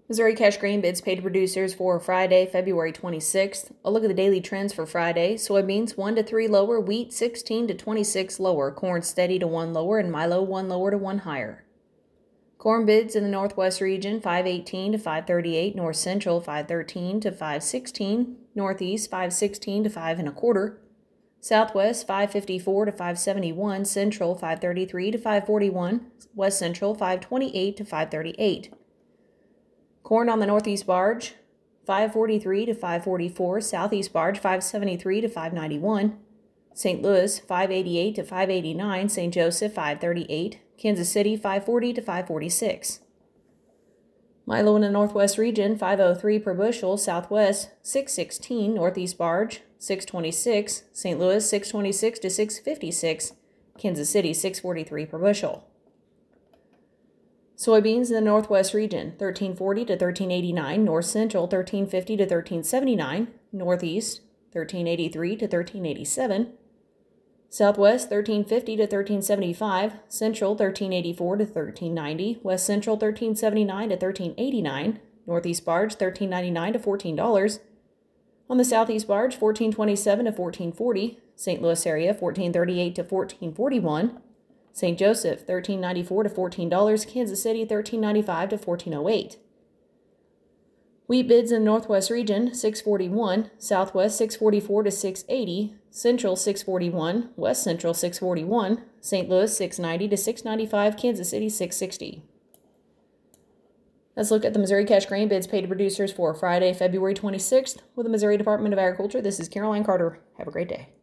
Missouri cash grain bids paid to producers for Friday, February 26th. A look at the daily trends for Friday. Soybeans 1 to 3 lower, wheat 16 to 26 lower, corn steady to 1 lower, and milo 1 lower to 1 higher. Corn bids in the Northwest region 518 to 538, North Central 513 to 516, Northeast 516 to 5 1/4, Southwest 554 to 571, Central 533 to 541, West Central 528 to 538. Corn on the Northeast barge, 543 to 544, Southeast barge, 573 to 591, St. Louis, 588 to 589, St. Joseph, 538, Kansas City, 540 to 546. Milo in the Northwest region, 503 per bushel, Southwest, 616, Northeast barge, 626, St. Louis, 626 to 656, Kansas City, 643 per bushel. Soybeans in the Northwest region, 1340 to 1389, North Central 1350 to 1379, Northeast 1383 to 1387, Southwest 1350 to 1375, Central 1384 to 1390, West Central 1379 to 1389, Northeast barge 1399 to $14, on the Southeast barge 1427 to 1440, St. Louis area 1438 to 1441, St. Joseph, $13.94 to $14, Kansas City, $13.95 to $14.08. Wheat bids in the Northwest region, 641, Southwest 644 to 680, Central 641, West Central 641, St. Louis 690 to 695, Kansas City 660. Let's look at the Missouri cash grain bids paid to producers for Friday, February 26th with the Missouri Department of Agriculture. This is Caroline Carter. Have a great day.